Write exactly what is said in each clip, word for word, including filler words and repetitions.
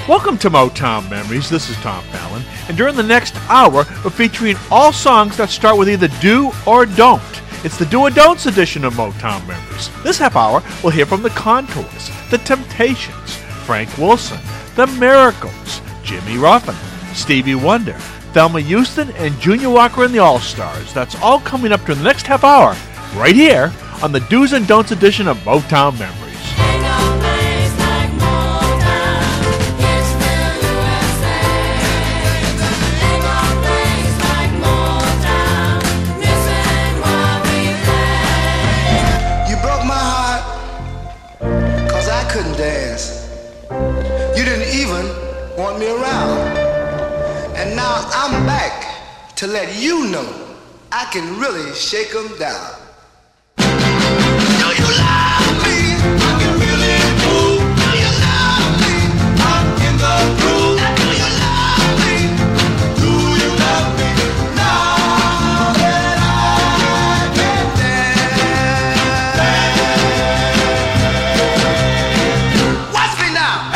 Welcome to Motown Memories. This is Tom Fallon, and during the next hour, we're featuring all songs that start with either do or don't. It's the Do or Don'ts edition of Motown Memories. This half hour, we'll hear from the Contours, the Temptations, Frank Wilson, the Miracles, Jimmy Ruffin, Stevie Wonder, Thelma Houston, and Junior Walker and the All-Stars. That's all coming up during the next half hour, right here on the Do's and Don'ts edition of Motown Memories. Want me around, and now I'm back to let you know I can really shake 'em down. Do you love me? I can really move. Do you love me? I'm in the groove. Do you love me? Do you love me? Now that I can dance. Watch me now.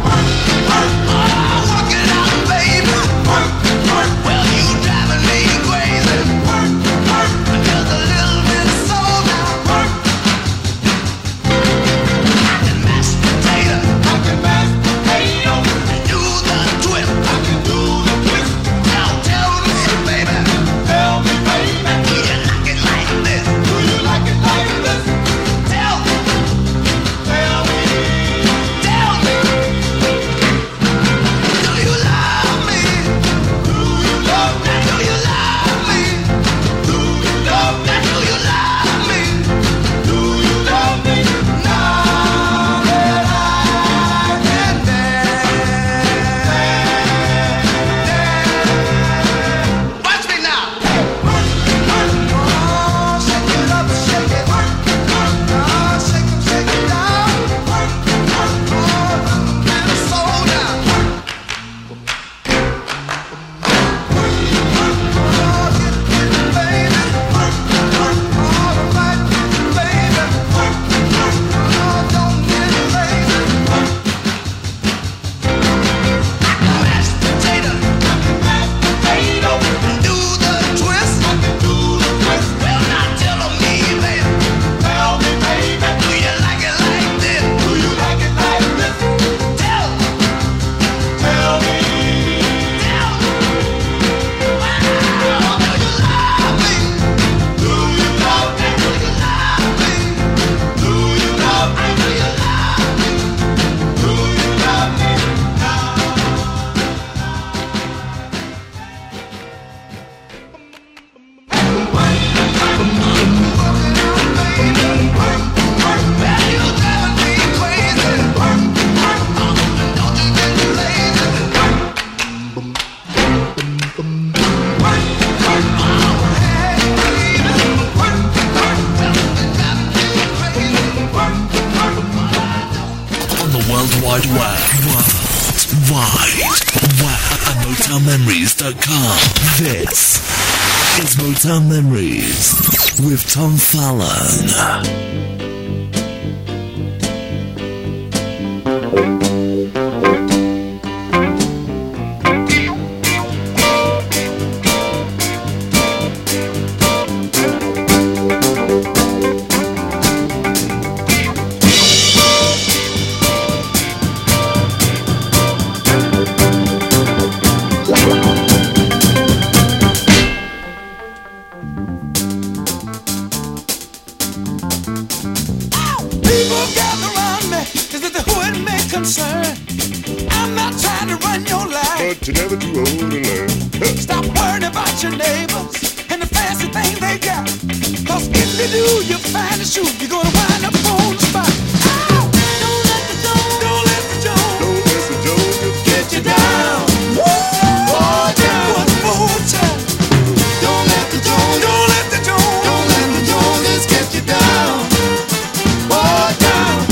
This is Motown Memories with Tom Fallon. You're never too old to learn. Stop worrying about your neighbors and the fancy things they got. Cause if you do, you find a shoe, you're gonna wind up on the spot. Ow! Don't let the Jones, don't let the Jones, don't let the Jones get you down. Oh, down. One more time. Don't let the Jones, don't let the Jones, don't let the Joneses get you down. Oh, down.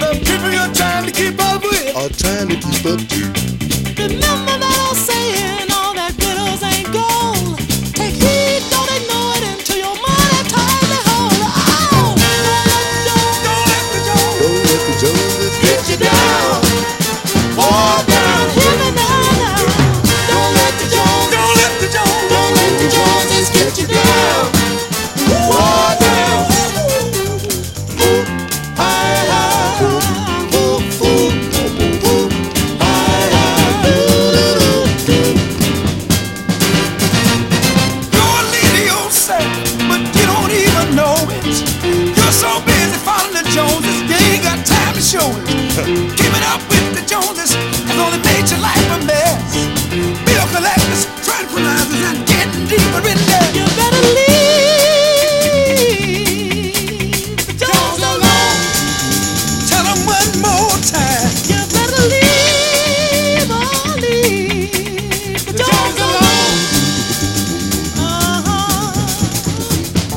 Are trying to keep up to. Remember that old saying,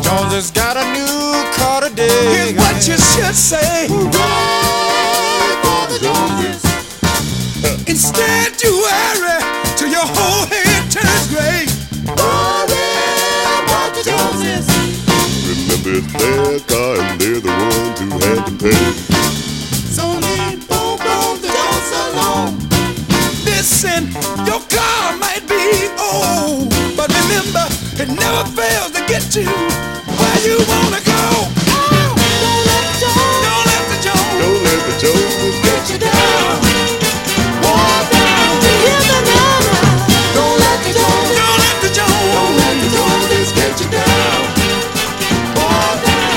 Jones has got a new car today. Here's what you should say. Hooray for the Joneses. Instead you worry till your whole head turns gray. Hooray for the Joneses. Remember it's their car and they're the ones who had to pay. So leave boom boom the Jones alone. Listen, your car might be old, but remember, it never fails to get you where you wanna go. Oh, don't let the Jones, don't let the Jones, Don't let the Joneses get you down. Walk down, hear the number. Don't let the Jones, don't let the Jones, don't let the Joneses get you down. Walk down.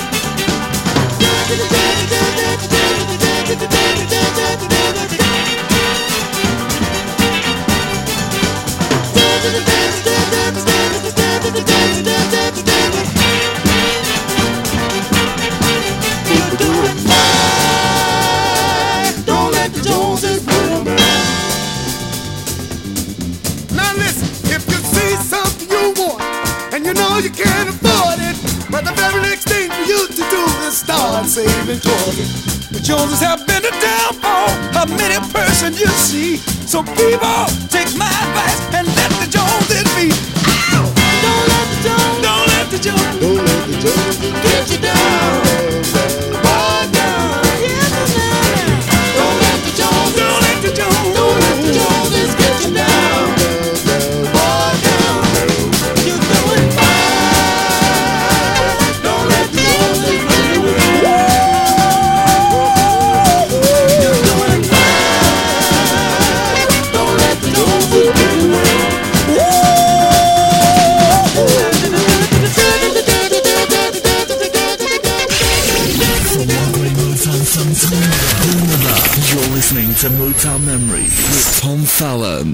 Don't let the Joneses put 'em out. Now listen, if you see something you want and you know you can't afford it, but the very next thing for you to do is start saving towards it. The Joneses have been a downfall of many person you see. So people, take my advice and let the Joneses be. Ow! Don't let the Jones, don't let the Jones, Don't let the Joneses get you down. Walk down. Don't let the Jones, don't let the Jones, don't let the Joneses get you down. Walk down. You're doing fine. Don't let the Joneses get you down. You're doing fine. Don't let the Joneses get you down. From one great Motown song to another, you're listening to Motown Memories with Tom Fallon.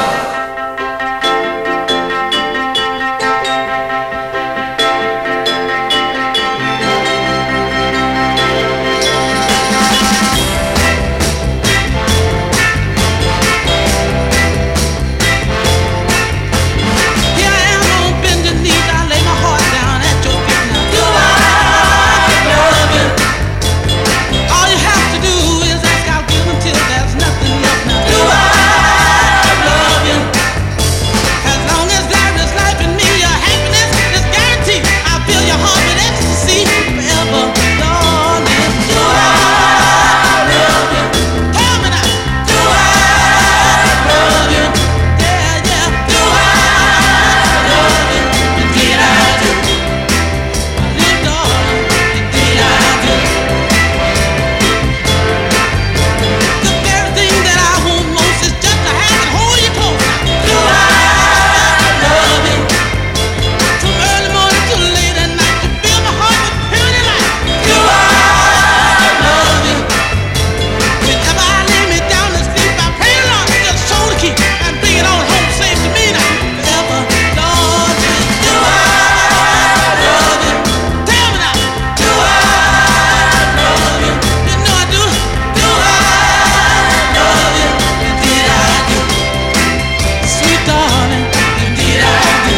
Here I am on bended knees, I lay my heart down at your feet now. Do I love you? All you have to do is ask, I'll give until there's nothing left now. Do I love you? As long as there is life in me, your happiness is guaranteed. I'll fill your heart with ecstasy forever, darling. Do I love you? Tell me now. Do I love you? Yeah, yeah. Do I love you? Indeed I do. Little darling, indeed I do. The very thing that I want most is just to have and hold you close. Do I love you? From early morning till late at night, you fill my heart with purity light. Do I love you? Whenever I lay me down to sleep, I pray the Lord just show the key and bring it on home safe to me now. Forever, darling. Do I love you? Tell me now. Do I love you? You know I do. Do I love you? Indeed I do. Sweet darling, indeed I do.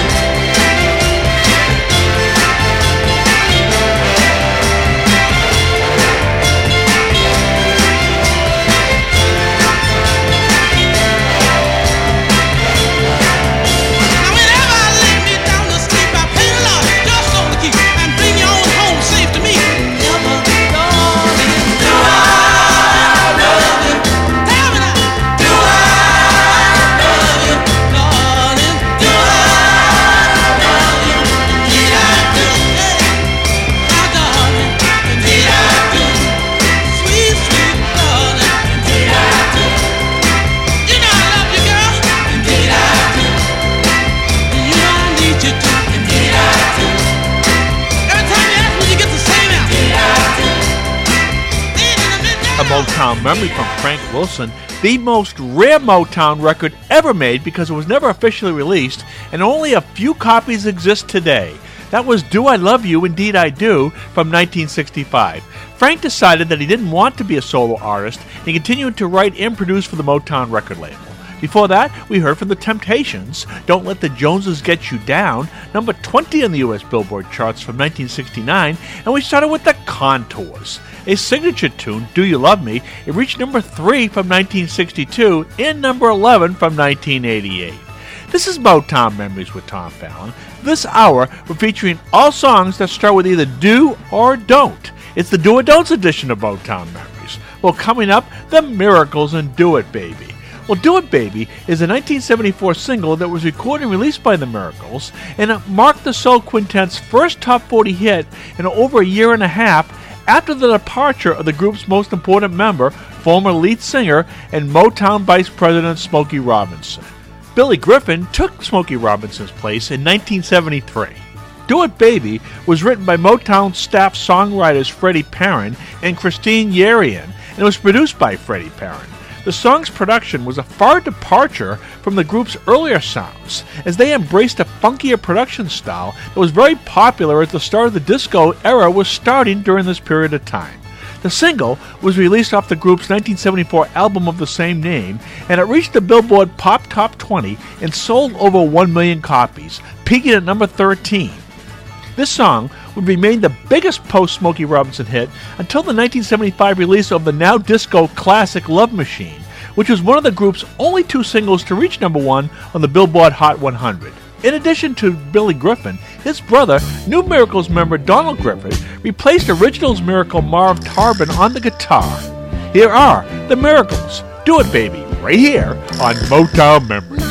Now whenever I lay me down to sleep, I pray the Lord just show the key and bring you on home safe to me. Forever, darling. Do I love you? Tell me now. Do I love you, darling? Do I love you? Indeed I do. My darling, indeed I do. Sweet, sweet darling, indeed I do. You know I love you, girl. Indeed I do. You know I need you to. Indeed I do. Every time you ask me, you get the same answer. Indeed I do. Then in the midnight A Motown memory from Frank Wilson, the most rare Motown record ever made because it was never officially released, and only a few copies exist today. That was Do I Love You, Indeed I Do, from nineteen sixty-five. Frank decided that he didn't want to be a solo artist, and he continued to write and produce for the Motown record label. Before that, we heard from The Temptations, Don't Let the Joneses Get You Down, number twenty on the U S Billboard charts from nineteen sixty-nine, and we started with The Contours, a signature tune, Do You Love Me. It reached number three from nineteen sixty-two and number eleven from nineteen eighty-eight. This is Motown Memories with Tom Fallon. This hour, we're featuring all songs that start with either do or don't. It's the Do or Don'ts edition of Motown Memories. Well, coming up, The Miracles and Do It Baby. Well, Do It Baby is a nineteen seventy-four single that was recorded and released by The Miracles, and it marked the Soul Quintet's first top forty hit in over a year and a half after the departure of the group's most important member, former lead singer and Motown Vice President Smokey Robinson. Billy Griffin took Smokey Robinson's place in nineteen seventy-three. Do It Baby was written by Motown staff songwriters Freddie Perren and Christine Yerian, and it was produced by Freddie Perren. The song's production was a far departure from the group's earlier sounds, as they embraced a funkier production style that was very popular as the start of the disco era was starting during this period of time. The single was released off the group's nineteen seventy-four album of the same name, and it reached the Billboard Pop Top twenty and sold over one million copies, peaking at number thirteen. This song would remain the biggest post-Smokey Robinson hit until the nineteen seventy-five release of the now disco classic Love Machine, which was one of the group's only two singles to reach number one on the Billboard Hot one hundred. In addition to Billy Griffin, his brother, New Miracles member Donald Griffin, replaced Originals Miracle Marv Tarbin on the guitar. Here are The Miracles, Do It Baby, right here on Motown Memories.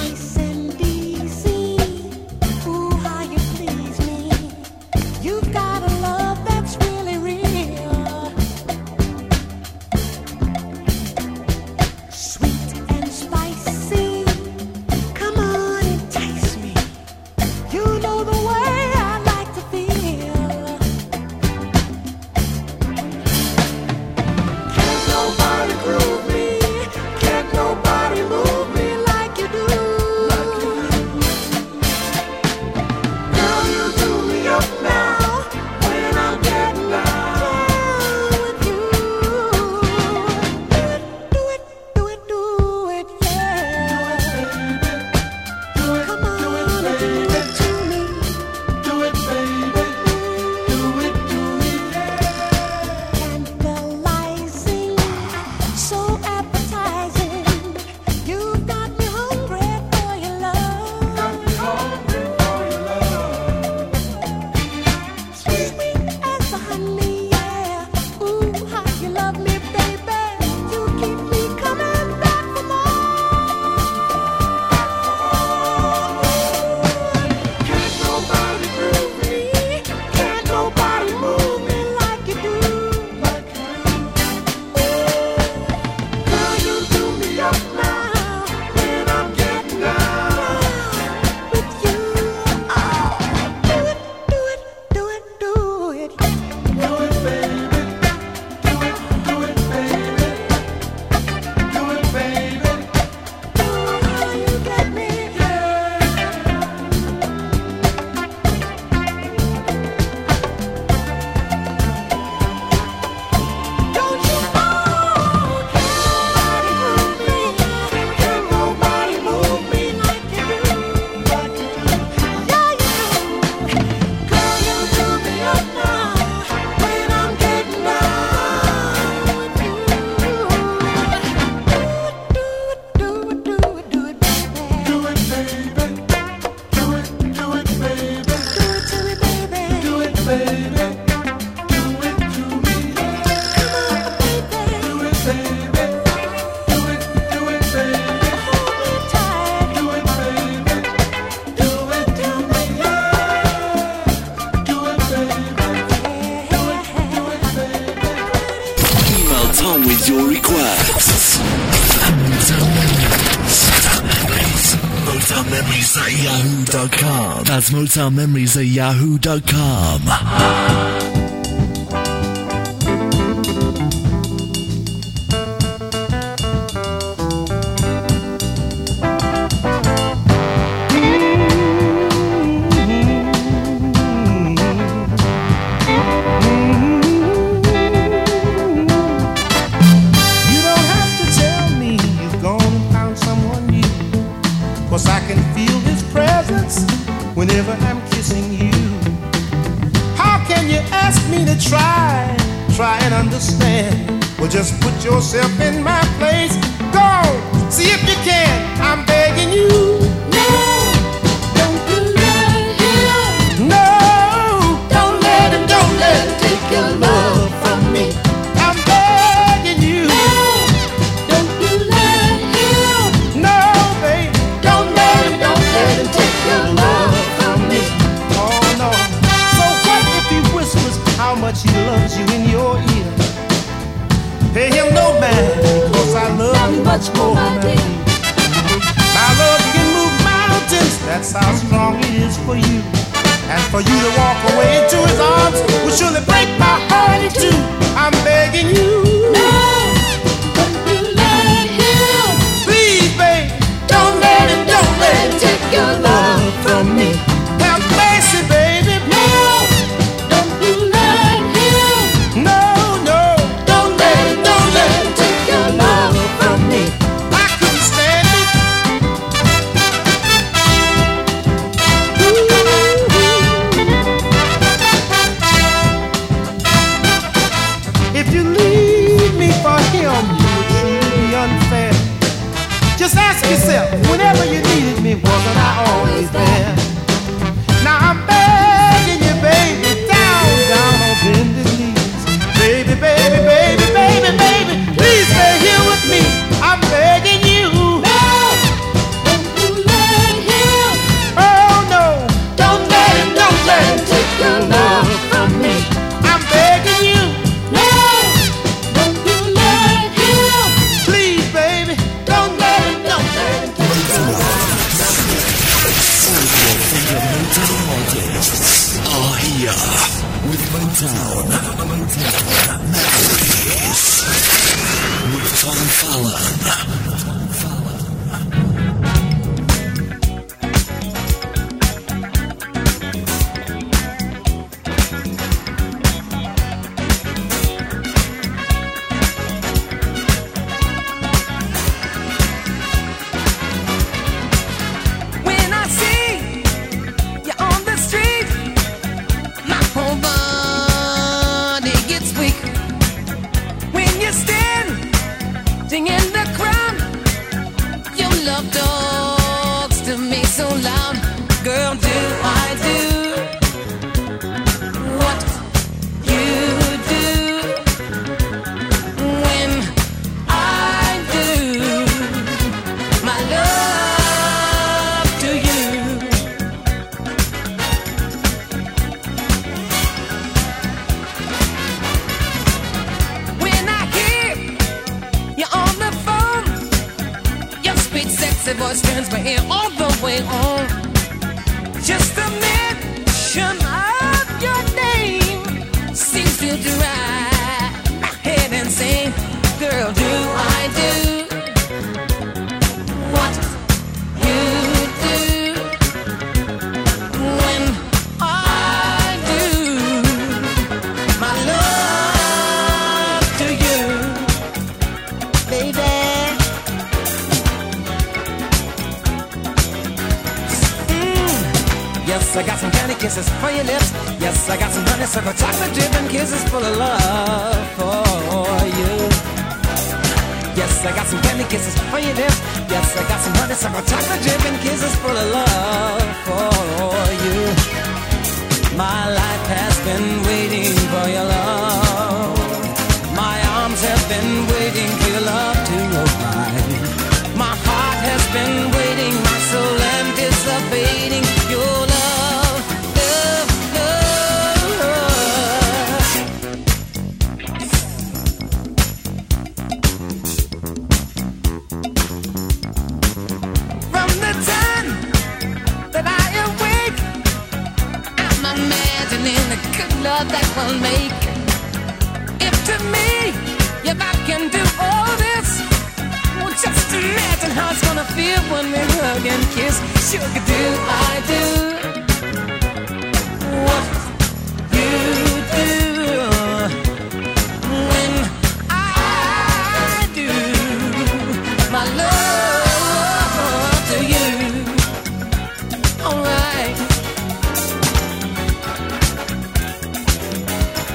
your requests. Motown Memories. Motown Memories at yahoo dot com. That's Motown Memories at yahoo dot com. You don't have to tell me you've gone and found someone new. ask me to try, try and understand. Well, just put yourself in my place. Go, see if you can. I'm begging you. No, don't you let him. No, Don't let him, don't let him take your love from me. I'm begging you. No, don't you let him. No, baby. Don't let him, don't let him take your love from me. Oh, no. So what if he whispers how much he loves you in your ear? Pay him no mind, cause I love Not you much more, my dear. My love can move mountains, that's how strong it is for you. And for you to walk away into his arms will surely break my heart in two. I'm begging you. No, don't you let him. Please, babe, Don't let him, don't let him take your love from me. have mercy, baby. No, don't you let him. No, no, Don't let him, don't let him take your love from me. I couldn't stand it. If you leave me for him, you would truly be unfair. Just ask yourself, whenever you needed me, wasn't I always there? Now I'm begging you, baby, down, down on bended knees. Baby, baby, baby, baby, baby, please stay here with me. I'm begging you. No, don't you let him. Oh no, Don't let him, don't let him take your love from me. I'm begging you. No, don't you let him. Please, baby, don't let him, don't let him take your love. Are here with Motown. Motown Memories with Tom Fallon. Tom Fallon. When I see you on the street, my whole body gets weak. When you stand in the crowd, your love talks to me so loud. Girl, do I do what you do when I do my love to you? When I hear you on the phone, your sweet, sexy voice turns my ear all the way on. Just the mention of your name seems to drive my head insane. Girl, do I do what you do when I do my love to you, baby? Mm. Yes, I got some candy kisses for your lips. Yes, I got some honeysuckle chocolate dripping kisses full of love for you. Yes, I got some candy kisses for your lips. Yes, I got some honeysuckle chocolate dripping kisses full of love for you. My life has been waiting for your love. My arms have been waiting for your love to arrive. My heart has been waiting, my soul anticipating your love, love, love. From the time that I awake, I'm imagining the good love that we'll make. If to me, if I can do all this, well, just imagine how it's gonna feel when we hug and kiss. Sugar, do I do what you do when I do my love to you? Alright.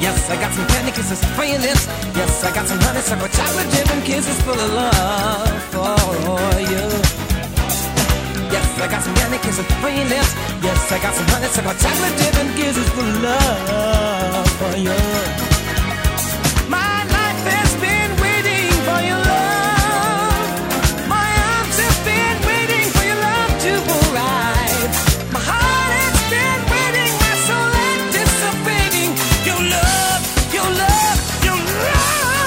Yes, I got some candy kisses for your lips. Yes, I got some honeysuckle chocolate dip and kisses full of love for you. Yes, I got some candy kisses for your lips. Yes, I got some honeysuckle chocolate dip and kisses full of love for you. My life has been waiting for your love. My arms have been waiting for your love to arrive. My heart has been waiting, my soul anticipating your love, your love, your love.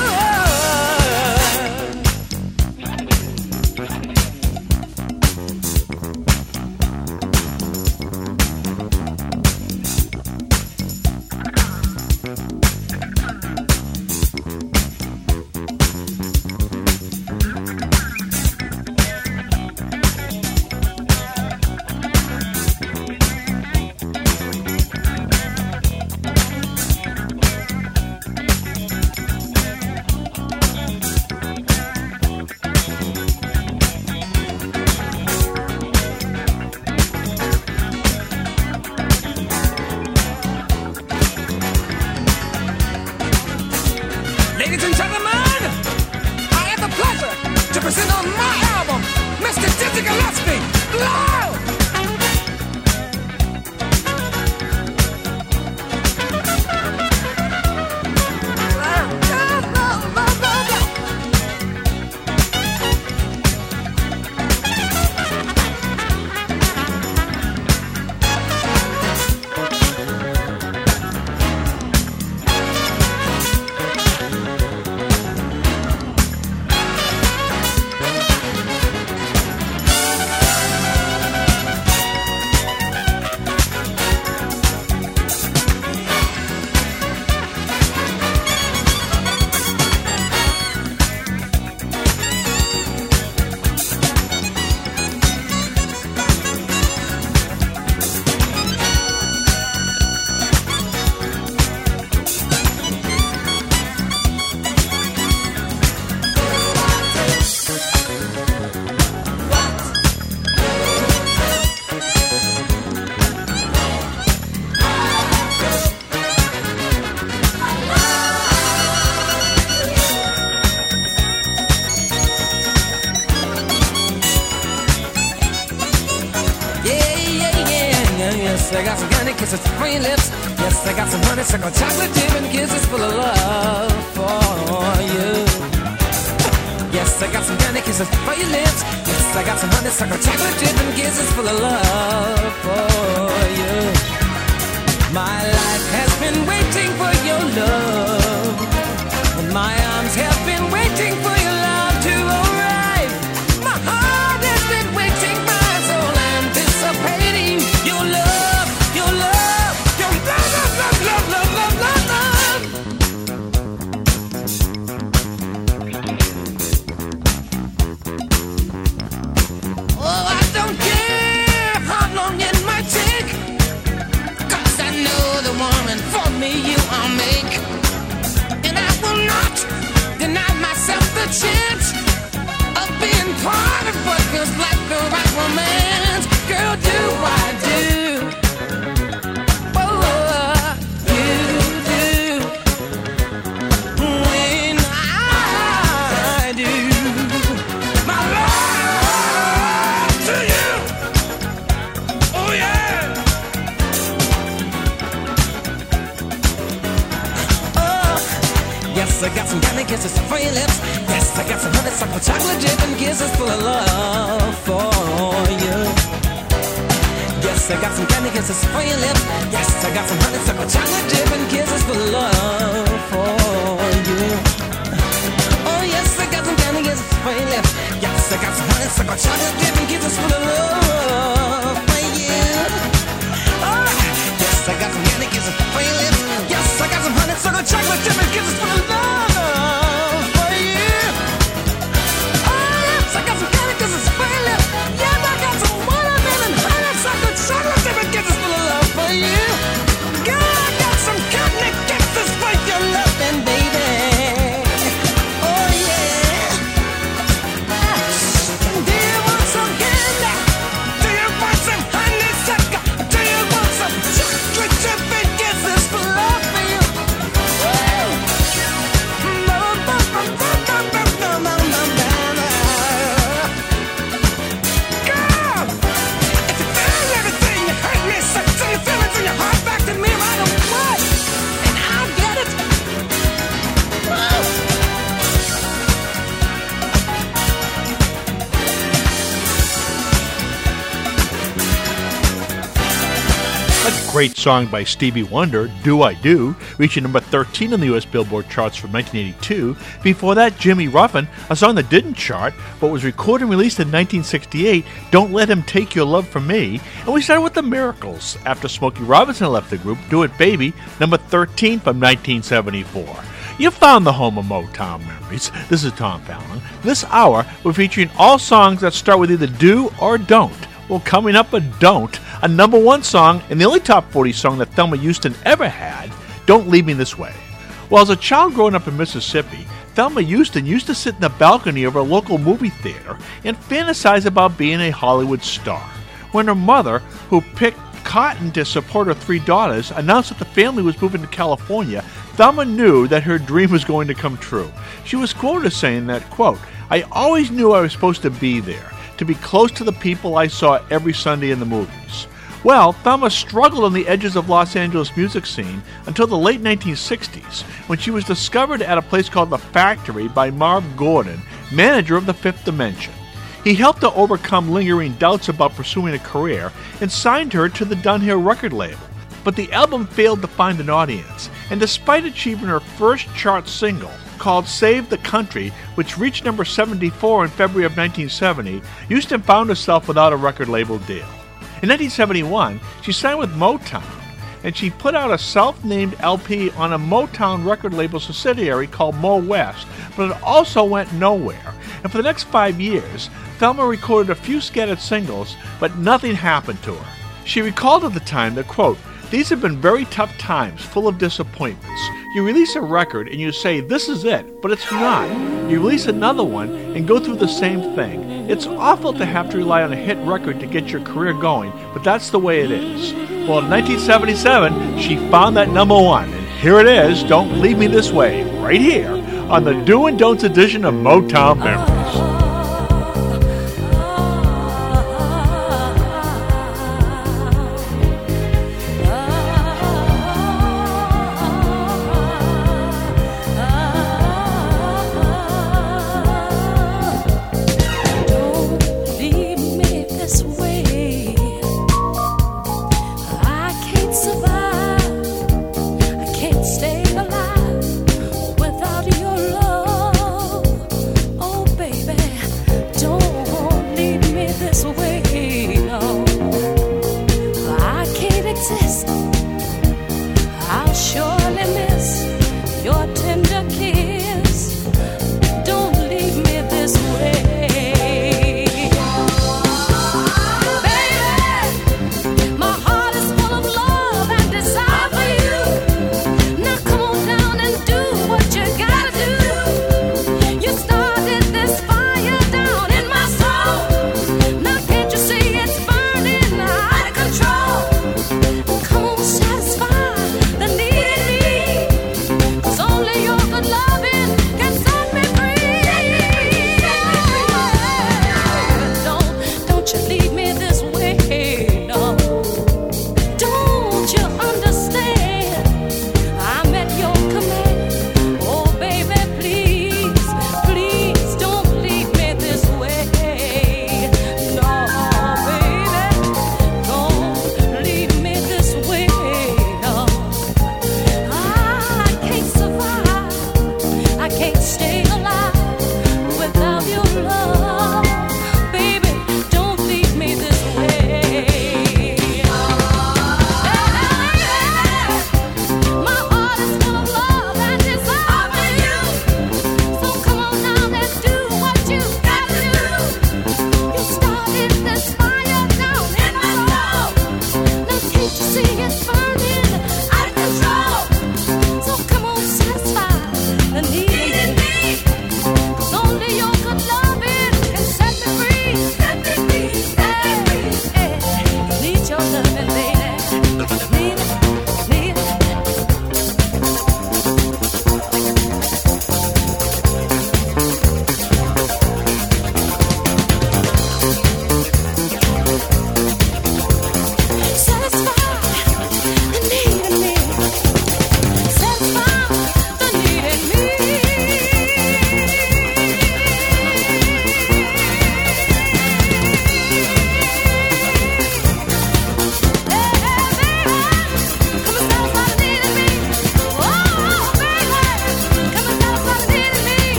Ladies and gentlemen, I have the pleasure to present on my album, Mister Dizzy Gillespie, Love! Yes, I got some candy kisses for your lips. Yes, I got some honeysuckle chocolate dip and kisses full of love for you. Yes, I got some candy kisses for your lips. Yes, I got some honeysuckle chocolate dip and kisses full of love for you. My life has been waiting for your love, and my arms have been waiting for your love to arrive. My heart has been waiting, my soul anticipating your love, your love, your love, love, love, love, love, love, love. Oh, I don't care how long it might take, 'cause I know the woman for me you I'll make. And I will not deny myself the chance of being part of what feels like the right romance. Girl, do I do? Oh, you do. When I do my love to you. Oh, yeah. Yes, I got some candy kisses for your lips. Yes, I got some honeysuckle chocolate dip and kisses full of love for you. Yes, I got some candy kisses for your lips. Yes, I got some honeysuckle chocolate dip and kisses full of love for you. Oh, yes, I got some candy kisses for your lips. Yes, I got some honeysuckle chocolate dip and kisses full of love for you. Oh, yes, I got some candy kisses for your lips. Yes, I got some honeysuckle chocolate dip and kisses full of love for you. Oh, yes, I got some candy kisses for your lips. Yes, I got some watermelon honeysuckle chocolate dip and kisses full of love for you. Girl, I got some candy kisses for your loving, baby. Oh, yeah. Do you want some candy? great song by Stevie Wonder, Do I Do, reaching number thirteen on the U S Billboard charts from nineteen eighty-two. Before that, Jimmy Ruffin, a song that didn't chart, but was recorded and released in nineteen sixty-eight, Don't Let Him Take Your Love From Me. And we started with The Miracles, after Smokey Robinson left the group, Do It Baby, number thirteen from nineteen seventy-four. You found the home of Motown memories. This is Tom Fallon. This hour, we're featuring all songs that start with either do or don't. Well, coming up a don't, a number one song, and the only top forty song that Thelma Houston ever had, Don't Leave Me This Way. Well, as a child growing up in Mississippi, Thelma Houston used to sit in the balcony of a local movie theater and fantasize about being a Hollywood star. When her mother, who picked cotton to support her three daughters, announced that the family was moving to California, Thelma knew that her dream was going to come true. She was quoted as saying that, quote, I always knew I was supposed to be there, to be close to the people I saw every Sunday in the movies. Well, Thelma struggled on the edges of Los Angeles music scene until the late nineteen sixties, when she was discovered at a place called The Factory by Marv Gordon, manager of the Fifth Dimension. He helped her overcome lingering doubts about pursuing a career and signed her to the Dunhill record label. But the album failed to find an audience, and despite achieving her first chart single, called Save the Country, which reached number seventy-four in February of nineteen seventy, Houston found herself without a record label deal. In nineteen seventy-one, she signed with Motown, and she put out a self-named L P on a Motown record label subsidiary called Mo West, but it also went nowhere. And for the next five years, Thelma recorded a few scattered singles, but nothing happened to her. She recalled at the time that, quote, these have been very tough times, full of disappointments. You release a record and you say, this is it, but it's not. You release another one and go through the same thing. It's awful to have to rely on a hit record to get your career going, but that's the way it is. Well, in nineteen seventy-seven, she found that number one, and here it is, Don't Leave Me This Way, right here on the Do and Don'ts edition of Motown Memories. Only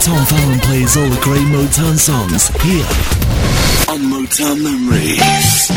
Tom Fallon plays all the great Motown songs here on Motown Memories.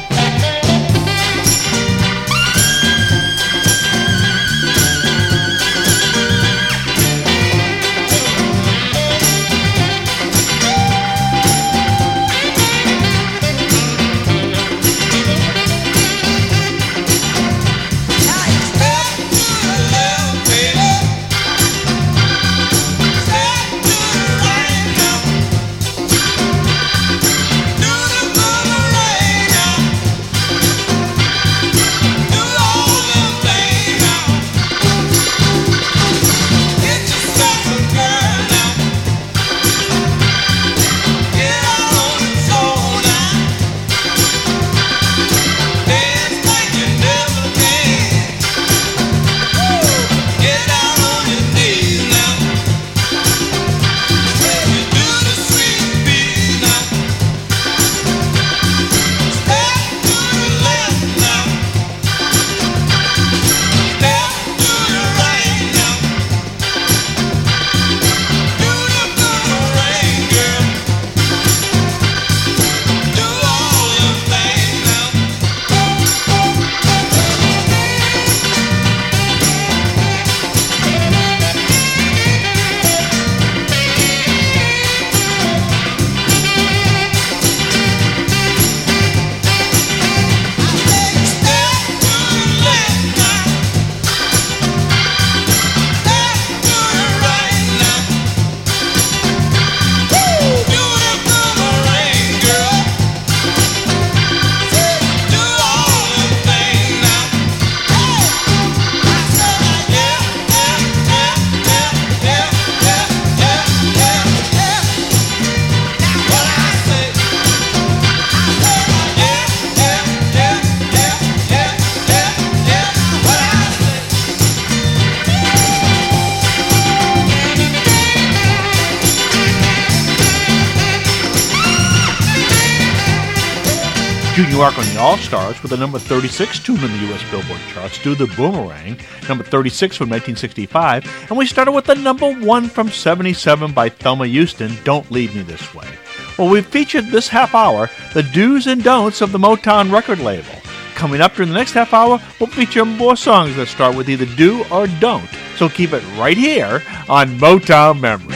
Junior Ark on the All-Stars with a number thirty-six tune in the U S Billboard charts, Do the Boomerang, number thirty-six from nineteen sixty-five, and we started with the number one from seventy-seven by Thelma Houston, Don't Leave Me This Way. Well, we've featured this half hour the do's and don'ts of the Motown record label. Coming up during the next half hour, we'll feature more songs that start with either do or don't, so keep it right here on Motown Memories.